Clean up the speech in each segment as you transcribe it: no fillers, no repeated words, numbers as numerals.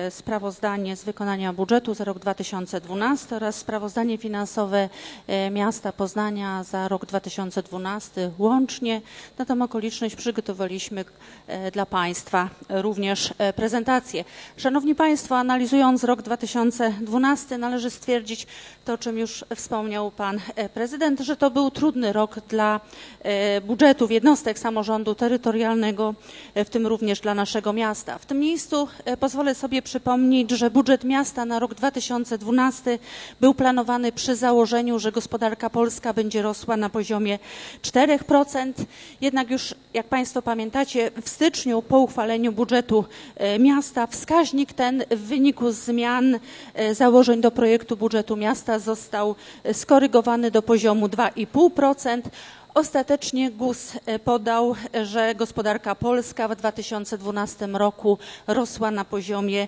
sprawozdanie z wykonania budżetu za rok 2012 oraz sprawozdanie finansowe miasta Poznania za rok 2012 łącznie. Na tę okoliczność przygotowaliśmy dla Państwa również prezentację. Szanowni Państwo, analizując rok 2012 należy stwierdzić to, o czym już wspomniał Pan Prezydent, że to był trudny rok dla budżetów jednostek samorządu terytorialnego, w tym również dla naszego miasta. W tym miejscu pozwolę sobie przypomnieć, że budżet miasta na rok 2012 był planowany przy założeniu, że gospodarka polska będzie rosła na poziomie 4%. Jednak już, jak Państwo pamiętacie, w styczniu po uchwaleniu budżetu miasta wskaźnik ten w wyniku zmian założeń do projektu budżetu miasta został skorygowany do poziomu 2,5%. Ostatecznie GUS podał, że gospodarka polska w 2012 roku rosła na poziomie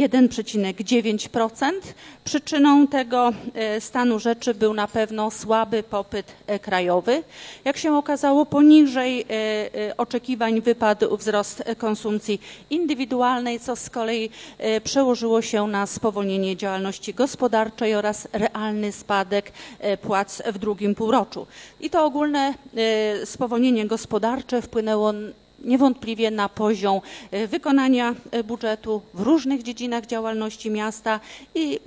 1,9%. Przyczyną tego stanu rzeczy był na pewno słaby popyt krajowy. Jak się okazało, poniżej oczekiwań wypadł wzrost konsumpcji indywidualnej, co z kolei przełożyło się na spowolnienie działalności gospodarczej oraz realny spadek płac w drugim półroczu. I to ogólne spowolnienie gospodarcze wpłynęło niewątpliwie na poziom wykonania budżetu w różnych dziedzinach działalności miasta i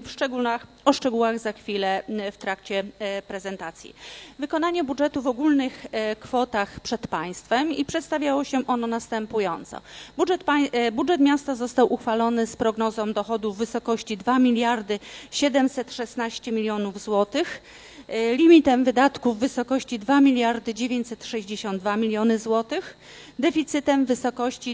o szczegółach za chwilę w trakcie prezentacji. Wykonanie budżetu w ogólnych kwotach przed Państwem i przedstawiało się ono następująco. Budżet miasta został uchwalony z prognozą dochodów w wysokości 2 miliardy 716 milionów złotych, limitem wydatków w wysokości 2 miliardy 962 miliony złotych, deficytem w wysokości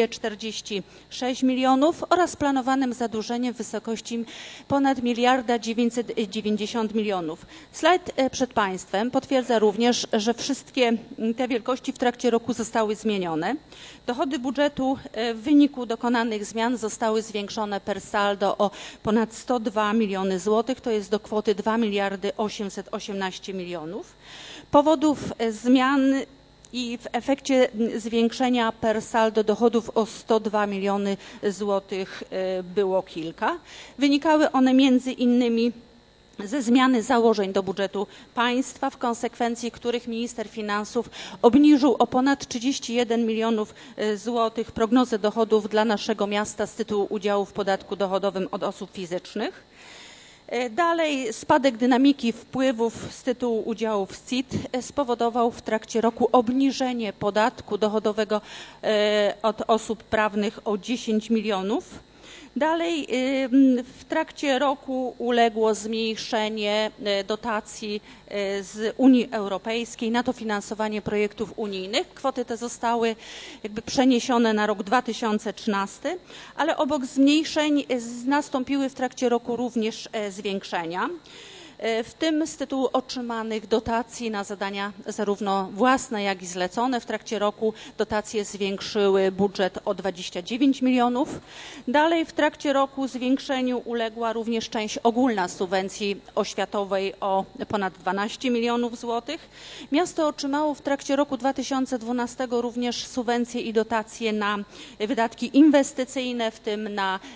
246 milionów oraz planowanym zadłużeniem w wysokości ponad miliarda 990 milionów. Slajd przed Państwem potwierdza również, że wszystkie te wielkości w trakcie roku zostały zmienione. Dochody budżetu w wyniku dokonanych zmian zostały zwiększone per saldo o ponad 102 miliony złotych, to jest do kwoty 2 miliardy 818 milionów. Powodów zmian i w efekcie zwiększenia per saldo dochodów o 102 miliony złotych było kilka. Wynikały one między innymi ze zmiany założeń do budżetu państwa, w konsekwencji których minister finansów obniżył o ponad 31 milionów złotych prognozę dochodów dla naszego miasta z tytułu udziału w podatku dochodowym od osób fizycznych. Dalej spadek dynamiki wpływów z tytułu udziałów w CIT spowodował w trakcie roku obniżenie podatku dochodowego od osób prawnych o 10 milionów. Dalej w trakcie roku uległo zmniejszenie dotacji z Unii Europejskiej na dofinansowanie projektów unijnych. Kwoty te zostały jakby przeniesione na rok 2013, ale obok zmniejszeń nastąpiły w trakcie roku również zwiększenia. W tym z tytułu otrzymanych dotacji na zadania zarówno własne, jak i zlecone w trakcie roku dotacje zwiększyły budżet o 29 milionów. Dalej w trakcie roku zwiększeniu uległa również część ogólna subwencji oświatowej o ponad 12 milionów złotych. Miasto otrzymało w trakcie roku 2012 również subwencje i dotacje na wydatki inwestycyjne, w tym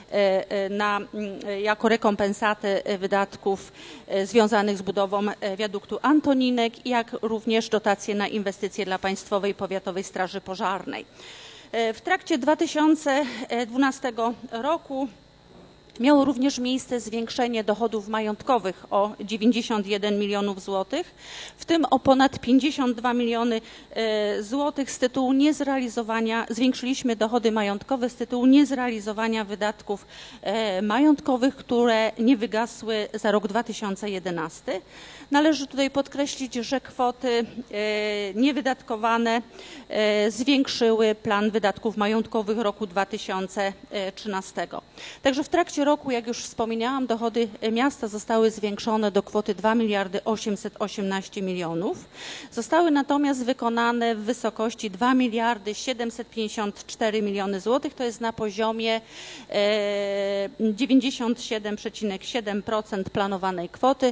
jako rekompensatę wydatków związanych z budową wiaduktu Antoninek, jak również dotacje na inwestycje dla Państwowej Powiatowej Straży Pożarnej. W trakcie 2012 roku miało również miejsce zwiększenie dochodów majątkowych o 91 milionów złotych, w tym o ponad 52 miliony złotych z tytułu niezrealizowania, zwiększyliśmy dochody majątkowe z tytułu niezrealizowania wydatków majątkowych, które nie wygasły za rok 2011. Należy tutaj podkreślić, że kwoty niewydatkowane zwiększyły plan wydatków majątkowych roku 2013. Także w trakcie roku, jak już wspomniałam, dochody miasta zostały zwiększone do kwoty 2 miliardy 818 milionów. Zostały natomiast wykonane w wysokości 2 miliardy 754 miliony złotych, to jest na poziomie 97,7% planowanej kwoty,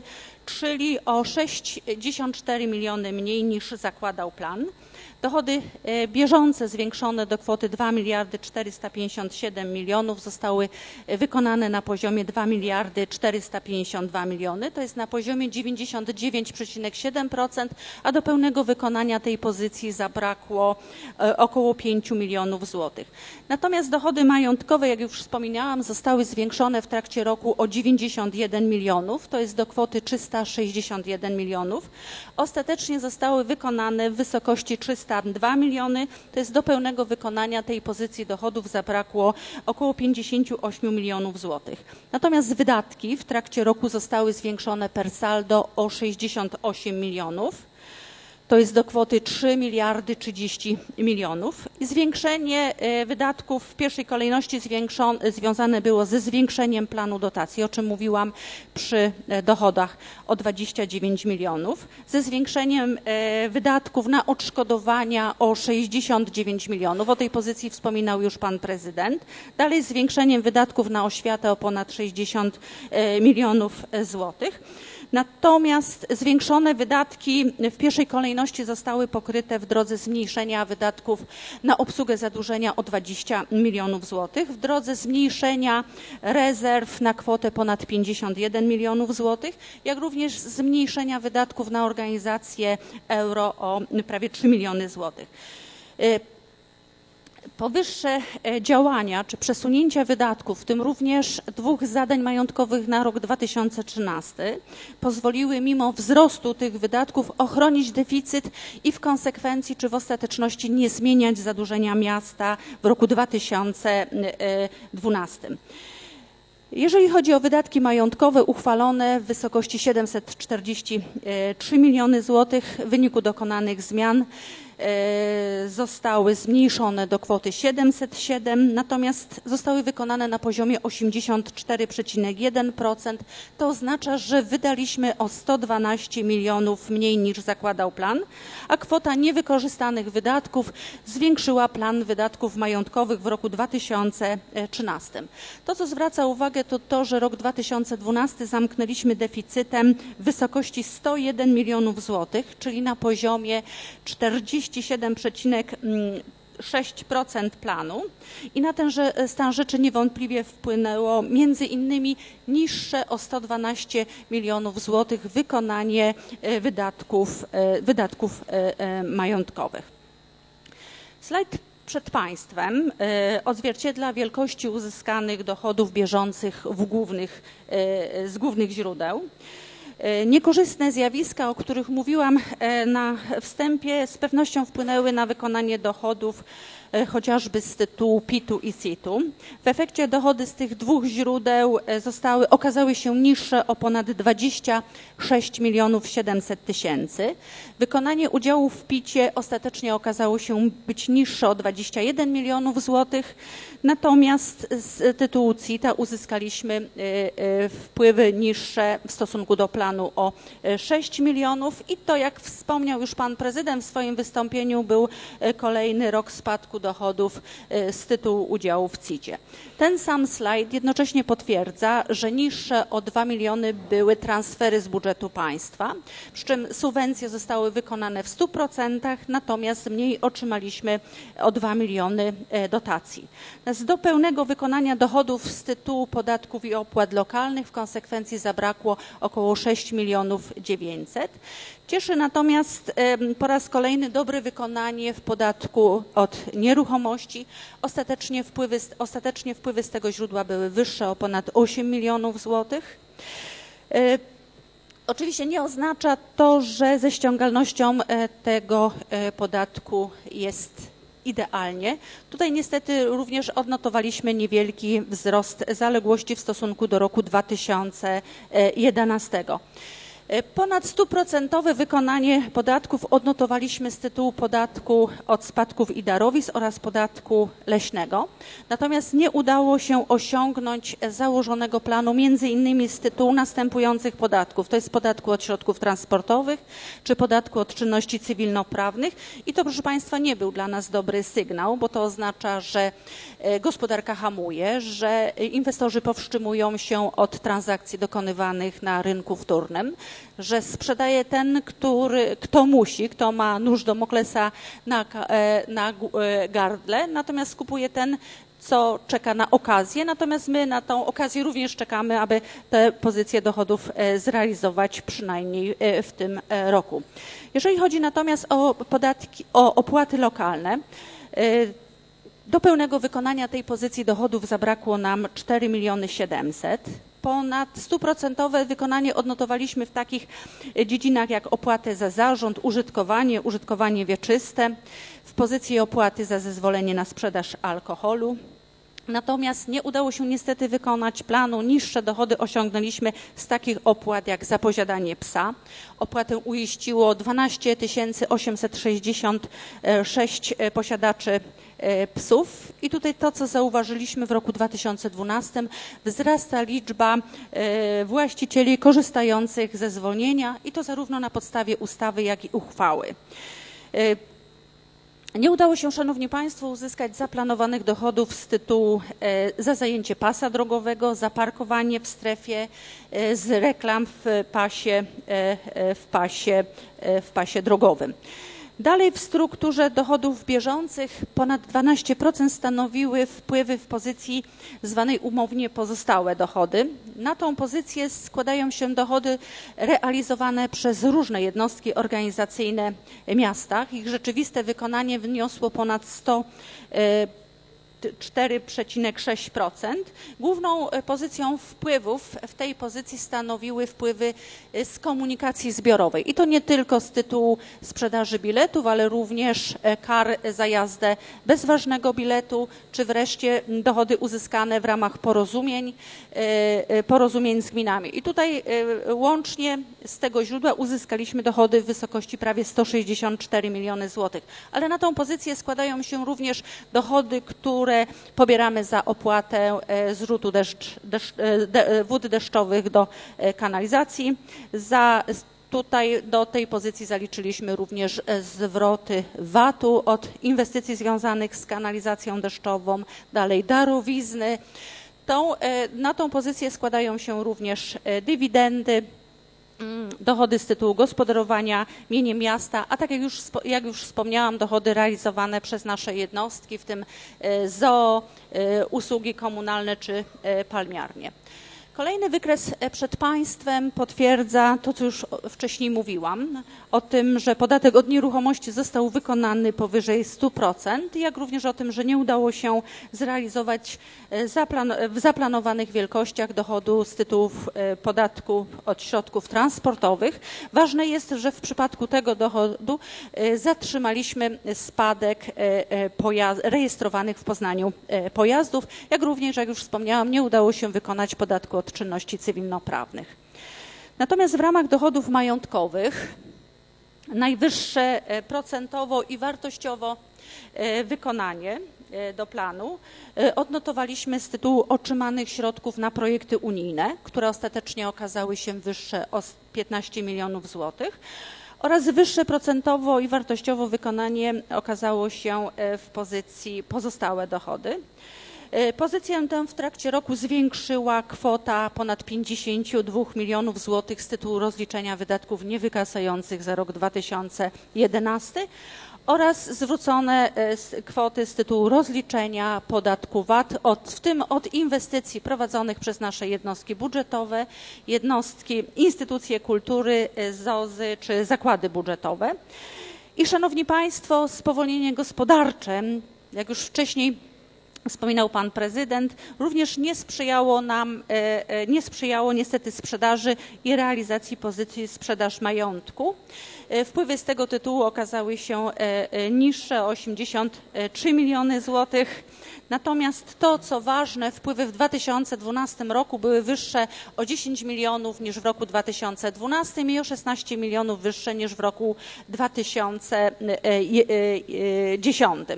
czyli o 64 miliony mniej niż zakładał plan. Dochody bieżące zwiększone do kwoty 2 miliardy 457 milionów zostały wykonane na poziomie 2 miliardy 452 miliony. To jest na poziomie 99,7%, a do pełnego wykonania tej pozycji zabrakło około 5 milionów złotych. Natomiast dochody majątkowe, jak już wspomniałam, zostały zwiększone w trakcie roku o 91 milionów, to jest do kwoty 361 milionów. Ostatecznie zostały wykonane w wysokości 302 miliony, to jest do pełnego wykonania tej pozycji dochodów zabrakło około 58 milionów złotych. Natomiast wydatki w trakcie roku zostały zwiększone per saldo o 68 milionów. To jest do kwoty 3 miliardy 30 milionów. I zwiększenie wydatków w pierwszej kolejności związane było ze zwiększeniem planu dotacji, o czym mówiłam przy dochodach o 29 milionów, ze zwiększeniem wydatków na odszkodowania o 69 milionów. O tej pozycji wspominał już pan prezydent. Dalej zwiększeniem wydatków na oświatę o ponad 60 milionów złotych. Natomiast zwiększone wydatki w pierwszej kolejności zostały pokryte w drodze zmniejszenia wydatków na obsługę zadłużenia o 20 milionów złotych, w drodze zmniejszenia rezerw na kwotę ponad 51 milionów złotych, jak również zmniejszenia wydatków na organizację euro o prawie 3 miliony złotych. Powyższe działania czy przesunięcia wydatków, w tym również 2 zadań majątkowych na rok 2013, pozwoliły mimo wzrostu tych wydatków ochronić deficyt i w konsekwencji czy w ostateczności nie zmieniać zadłużenia miasta w roku 2012. Jeżeli chodzi o wydatki majątkowe uchwalone w wysokości 743 miliony złotych, w wyniku dokonanych zmian zostały zmniejszone do kwoty 707, natomiast zostały wykonane na poziomie 84,1%. To oznacza, że wydaliśmy o 112 milionów mniej niż zakładał plan, a kwota niewykorzystanych wydatków zwiększyła plan wydatków majątkowych w roku 2013. To, co zwraca uwagę, to to, że rok 2012 zamknęliśmy deficytem w wysokości 101 milionów złotych, czyli na poziomie 47,6% planu i na ten stan rzeczy niewątpliwie wpłynęło między innymi niższe o 112 milionów złotych wykonanie wydatków majątkowych. Slajd przed Państwem odzwierciedla wielkości uzyskanych dochodów bieżących z głównych źródeł. Niekorzystne zjawiska, o których mówiłam na wstępie, z pewnością wpłynęły na wykonanie dochodów chociażby z tytułu PIT-u i CIT-u. W efekcie dochody z tych 2 źródeł okazały się niższe o ponad 26 milionów 700 tysięcy. Wykonanie udziału w PIT-cie ostatecznie okazało się być niższe o 21 milionów złotych, natomiast z tytułu CIT-a uzyskaliśmy wpływy niższe w stosunku do planu o 6 milionów i to, jak wspomniał już pan prezydent w swoim wystąpieniu, był kolejny rok spadku dochodów z tytułu udziału w CIT-cie. Ten sam slajd jednocześnie potwierdza, że niższe o 2 miliony były transfery z budżetu państwa, przy czym subwencje zostały wykonane w 100%, natomiast mniej otrzymaliśmy o 2 miliony dotacji. Do pełnego wykonania dochodów z tytułu podatków i opłat lokalnych w konsekwencji zabrakło około 6 milionów 900. Cieszy natomiast po raz kolejny dobre wykonanie w podatku od nieruchomości. Ostatecznie wpływy z tego źródła były wyższe o ponad 8 milionów złotych. Oczywiście nie oznacza to, że ze ściągalnością tego podatku jest idealnie. Tutaj niestety również odnotowaliśmy niewielki wzrost zaległości w stosunku do roku 2011. Ponad 100% wykonanie podatków odnotowaliśmy z tytułu podatku od spadków i darowizn oraz podatku leśnego. Natomiast nie udało się osiągnąć założonego planu między innymi z tytułu następujących podatków. To jest podatku od środków transportowych czy podatku od czynności cywilnoprawnych i to, proszę Państwa, nie był dla nas dobry sygnał, bo to oznacza, że gospodarka hamuje, że inwestorzy powstrzymują się od transakcji dokonywanych na rynku wtórnym. że sprzedaje ten, kto musi, kto ma nóż Damoklesa na gardle, natomiast kupuje ten, co czeka na okazję, natomiast my na tą okazję również czekamy, aby te pozycje dochodów zrealizować przynajmniej w tym roku. Jeżeli chodzi natomiast o opłaty lokalne, do pełnego wykonania tej pozycji dochodów zabrakło nam 4 700 000. Ponad 100% wykonanie odnotowaliśmy w takich dziedzinach jak opłaty za zarząd, użytkowanie wieczyste, w pozycji opłaty za zezwolenie na sprzedaż alkoholu. Natomiast nie udało się niestety wykonać planu. Niższe dochody osiągnęliśmy z takich opłat jak za posiadanie psa. Opłatę uiściło 12 866 posiadaczy psów i tutaj to, co zauważyliśmy w roku 2012, wzrasta liczba właścicieli korzystających ze zwolnienia i to zarówno na podstawie ustawy, jak i uchwały. Nie udało się, Szanowni Państwo, uzyskać zaplanowanych dochodów z tytułu za zajęcie pasa drogowego, za parkowanie w strefie, z reklam w pasie drogowym. Dalej w strukturze dochodów bieżących ponad 12% stanowiły wpływy w pozycji zwanej umownie pozostałe dochody. Na tą pozycję składają się dochody realizowane przez różne jednostki organizacyjne w miastach. Ich rzeczywiste wykonanie wyniosło ponad 4,6%. Główną pozycją wpływów w tej pozycji stanowiły wpływy z komunikacji zbiorowej. I to nie tylko z tytułu sprzedaży biletów, ale również kar za jazdę bez ważnego biletu, czy wreszcie dochody uzyskane w ramach porozumień z gminami. I tutaj łącznie z tego źródła uzyskaliśmy dochody w wysokości prawie 164 miliony złotych. Ale na tą pozycję składają się również dochody, które pobieramy za opłatę zrzutu wód deszczowych do kanalizacji. Tutaj do tej pozycji zaliczyliśmy również zwroty VAT-u od inwestycji związanych z kanalizacją deszczową, dalej darowizny. Na tą pozycję składają się również dywidendy, dochody z tytułu gospodarowania mieniem miasta, a tak jak już wspomniałam, dochody realizowane przez nasze jednostki, w tym ZOO, usługi komunalne czy palmiarnie. Kolejny wykres przed Państwem potwierdza to, co już wcześniej mówiłam, o tym, że podatek od nieruchomości został wykonany powyżej 100%, jak również o tym, że nie udało się zrealizować w zaplanowanych wielkościach dochodu z tytułów podatku od środków transportowych. Ważne jest, że w przypadku tego dochodu zatrzymaliśmy spadek rejestrowanych w Poznaniu pojazdów, jak również, jak już wspomniałam, nie udało się wykonać podatku od czynności cywilnoprawnych. Natomiast w ramach dochodów majątkowych najwyższe procentowo i wartościowo wykonanie do planu odnotowaliśmy z tytułu otrzymanych środków na projekty unijne, które ostatecznie okazały się wyższe o 15 milionów złotych, oraz wyższe procentowo i wartościowo wykonanie okazało się w pozycji pozostałe dochody. Pozycję tę w trakcie roku zwiększyła kwota ponad 52 milionów złotych z tytułu rozliczenia wydatków niewykasających za rok 2011 oraz zwrócone kwoty z tytułu rozliczenia podatku VAT, w tym od inwestycji prowadzonych przez nasze jednostki budżetowe, instytucje kultury, ZOZ-y czy zakłady budżetowe. I Szanowni Państwo, spowolnienie gospodarcze, jak już wcześniej wspominał Pan Prezydent, również nie sprzyjało niestety sprzedaży i realizacji pozycji sprzedaż majątku. Wpływy z tego tytułu okazały się niższe o 83 miliony złotych. Natomiast to, co ważne, wpływy w 2012 roku były wyższe o 10 milionów niż w roku 2012 i o 16 milionów wyższe niż w roku 2010.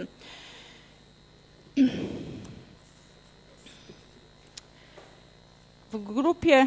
W grupie,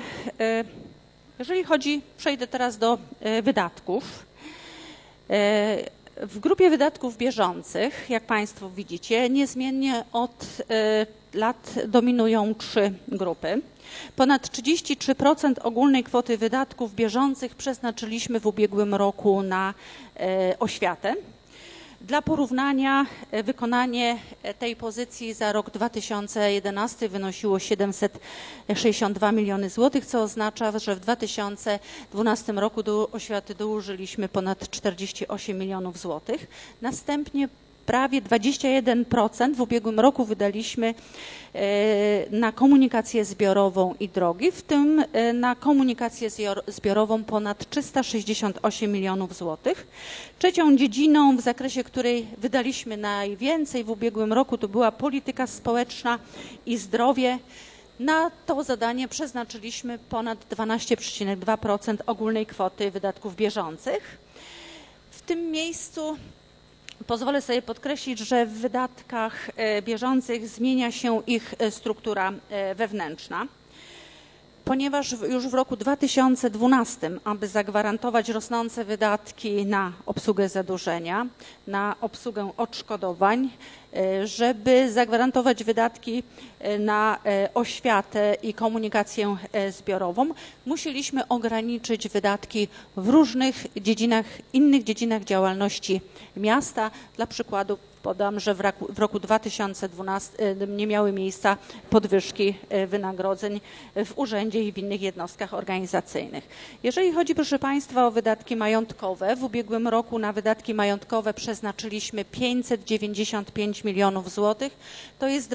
jeżeli chodzi, przejdę teraz do wydatków. W grupie wydatków bieżących, jak Państwo widzicie, niezmiennie od lat dominują 3 grupy. Ponad 33% ogólnej kwoty wydatków bieżących przeznaczyliśmy w ubiegłym roku na oświatę. Dla porównania wykonanie tej pozycji za rok 2011 wynosiło 762 miliony złotych, co oznacza, że w 2012 roku do oświaty dołożyliśmy ponad 48 milionów złotych. Następnie prawie 21% w ubiegłym roku wydaliśmy na komunikację zbiorową i drogi, w tym na komunikację zbiorową ponad 368 milionów złotych. Trzecią dziedziną, w zakresie której wydaliśmy najwięcej w ubiegłym roku, to była polityka społeczna i zdrowie. Na to zadanie przeznaczyliśmy ponad 12,2% ogólnej kwoty wydatków bieżących. W tym miejscu pozwolę sobie podkreślić, że w wydatkach bieżących zmienia się ich struktura wewnętrzna, ponieważ już w roku 2012, aby zagwarantować rosnące wydatki na obsługę zadłużenia, na obsługę odszkodowań, żeby zagwarantować wydatki na oświatę i komunikację zbiorową, musieliśmy ograniczyć wydatki w różnych dziedzinach, innych dziedzinach działalności miasta. Dla przykładu podam, że w roku 2012 nie miały miejsca podwyżki wynagrodzeń w urzędzie i w innych jednostkach organizacyjnych. Jeżeli chodzi, proszę Państwa, o wydatki majątkowe, w ubiegłym roku na wydatki majątkowe przeznaczyliśmy 595 milionów złotych. To jest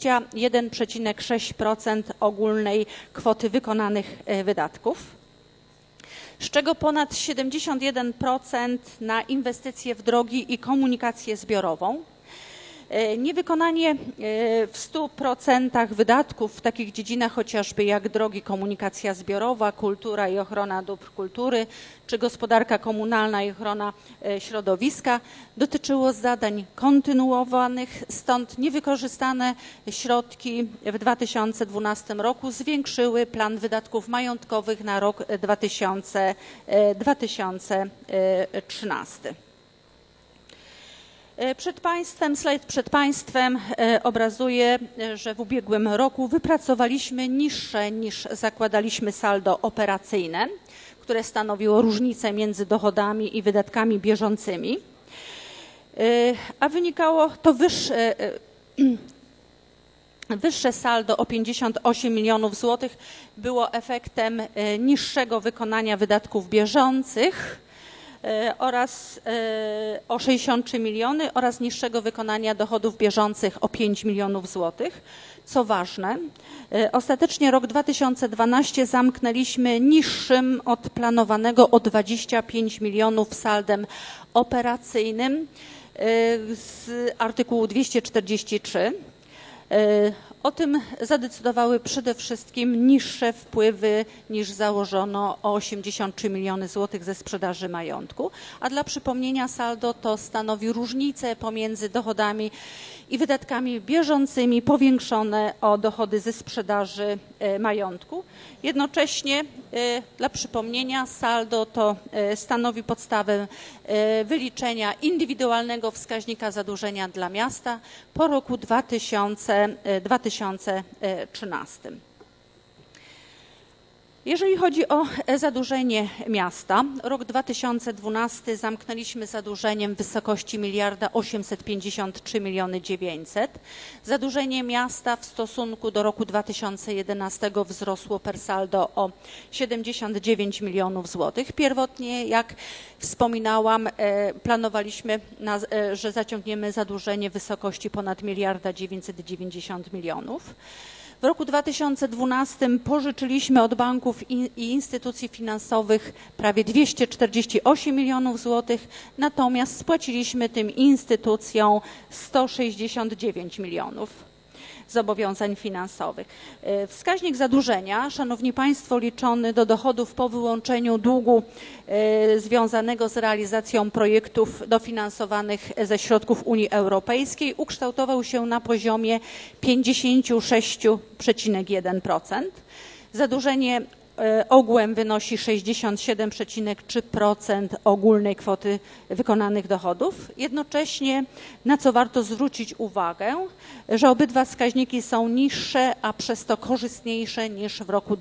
21,6% ogólnej kwoty wykonanych wydatków, z czego ponad 71% na inwestycje w drogi i komunikację zbiorową. Niewykonanie w 100% wydatków w takich dziedzinach chociażby jak drogi, komunikacja zbiorowa, kultura i ochrona dóbr kultury, czy gospodarka komunalna i ochrona środowiska dotyczyło zadań kontynuowanych, stąd niewykorzystane środki w 2012 roku zwiększyły plan wydatków majątkowych na rok 2013. Slajd przed Państwem obrazuje, że w ubiegłym roku wypracowaliśmy niższe niż zakładaliśmy saldo operacyjne, które stanowiło różnicę między dochodami i wydatkami bieżącymi, a wynikało to wyższe saldo o 58 milionów złotych było efektem niższego wykonania wydatków bieżących oraz o 63 miliony oraz niższego wykonania dochodów bieżących o 5 milionów złotych. Co ważne, ostatecznie rok 2012 zamknęliśmy niższym od planowanego o 25 milionów saldem operacyjnym z artykułu 243. O tym zadecydowały przede wszystkim niższe wpływy niż założono o 83 miliony złotych ze sprzedaży majątku, a dla przypomnienia saldo to stanowi różnicę pomiędzy dochodami i wydatkami bieżącymi powiększone o dochody ze sprzedaży majątku. Jednocześnie dla przypomnienia saldo to stanowi podstawę wyliczenia indywidualnego wskaźnika zadłużenia dla miasta po roku 2013. Jeżeli chodzi o zadłużenie miasta, rok 2012 zamknęliśmy zadłużeniem w wysokości 1 853 900 000. Zadłużenie miasta w stosunku do roku 2011 wzrosło per saldo o 79 milionów złotych. Pierwotnie, jak wspominałam, planowaliśmy, że zaciągniemy zadłużenie w wysokości ponad 1 990 milionów. W roku 2012 pożyczyliśmy od banków i instytucji finansowych prawie 248 milionów złotych, natomiast spłaciliśmy tym instytucjom 169 milionów zobowiązań finansowych. Wskaźnik zadłużenia, Szanowni Państwo, liczony do dochodów po wyłączeniu długu związanego z realizacją projektów dofinansowanych ze środków Unii Europejskiej, ukształtował się na poziomie 56,1%. Zadłużenie ogółem wynosi 67,3% ogólnej kwoty wykonanych dochodów. Jednocześnie, na co warto zwrócić uwagę, że obydwa wskaźniki są niższe, a przez to korzystniejsze niż w roku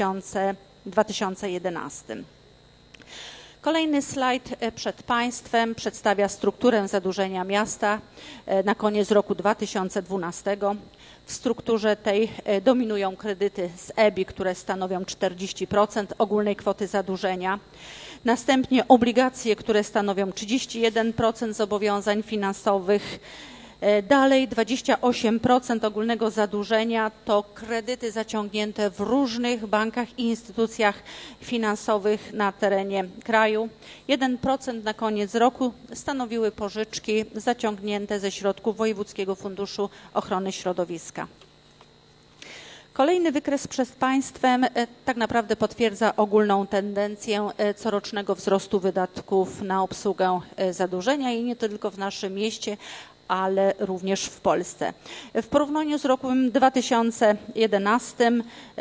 2011. Kolejny slajd przed Państwem przedstawia strukturę zadłużenia miasta na koniec roku 2012. W strukturze tej dominują kredyty z EBI, które stanowią 40% ogólnej kwoty zadłużenia. Następnie obligacje, które stanowią 31% zobowiązań finansowych. Dalej 28% ogólnego zadłużenia to kredyty zaciągnięte w różnych bankach i instytucjach finansowych na terenie kraju. 1% na koniec roku stanowiły pożyczki zaciągnięte ze środków Wojewódzkiego Funduszu Ochrony Środowiska. Kolejny wykres przed Państwem tak naprawdę potwierdza ogólną tendencję corocznego wzrostu wydatków na obsługę zadłużenia i nie tylko w naszym mieście, ale również w Polsce. W porównaniu z rokiem 2011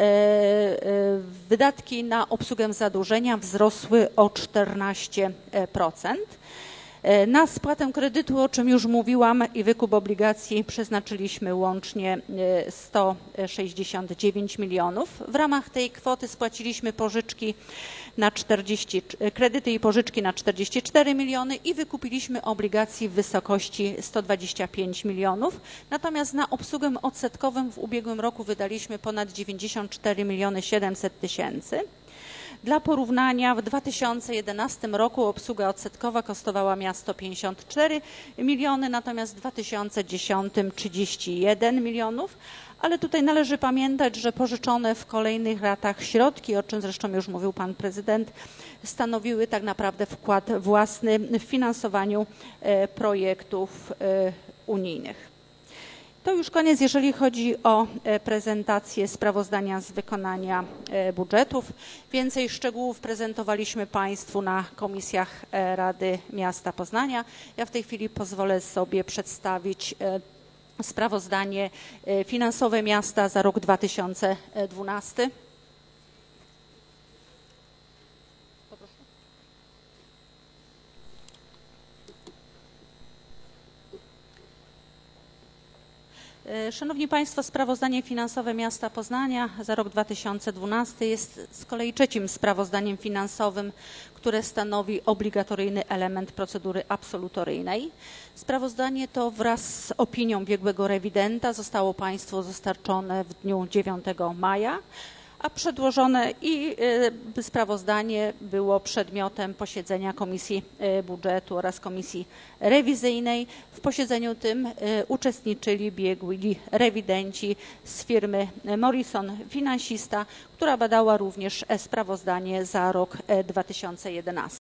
wydatki na obsługę zadłużenia wzrosły o 14%. Na spłatę kredytu, o czym już mówiłam, i wykup obligacji przeznaczyliśmy łącznie 169 milionów. W ramach tej kwoty spłaciliśmy kredyty i pożyczki na 44 miliony i wykupiliśmy obligacji w wysokości 125 milionów. Natomiast na obsługę odsetkową w ubiegłym roku wydaliśmy ponad 94 miliony 700 tysięcy. Dla porównania w 2011 roku obsługa odsetkowa kosztowała miasto 54 miliony, natomiast w 2010 31 milionów. Ale tutaj należy pamiętać, że pożyczone w kolejnych latach środki, o czym zresztą już mówił Pan Prezydent, stanowiły tak naprawdę wkład własny w finansowaniu projektów unijnych. To już koniec, jeżeli chodzi o prezentację sprawozdania z wykonania budżetów. Więcej szczegółów prezentowaliśmy Państwu na komisjach Rady Miasta Poznania. Ja w tej chwili pozwolę sobie przedstawić sprawozdanie finansowe miasta za rok 2012. Szanowni Państwo, sprawozdanie finansowe miasta Poznania za rok 2012 jest z kolei trzecim sprawozdaniem finansowym, które stanowi obligatoryjny element procedury absolutoryjnej. Sprawozdanie to wraz z opinią biegłego rewidenta zostało Państwu dostarczone w dniu 9 maja. A przedłożone i sprawozdanie było przedmiotem posiedzenia Komisji Budżetu oraz Komisji Rewizyjnej. W posiedzeniu tym uczestniczyli biegli rewidenci z firmy Morrison Finansista, która badała również sprawozdanie za rok 2011.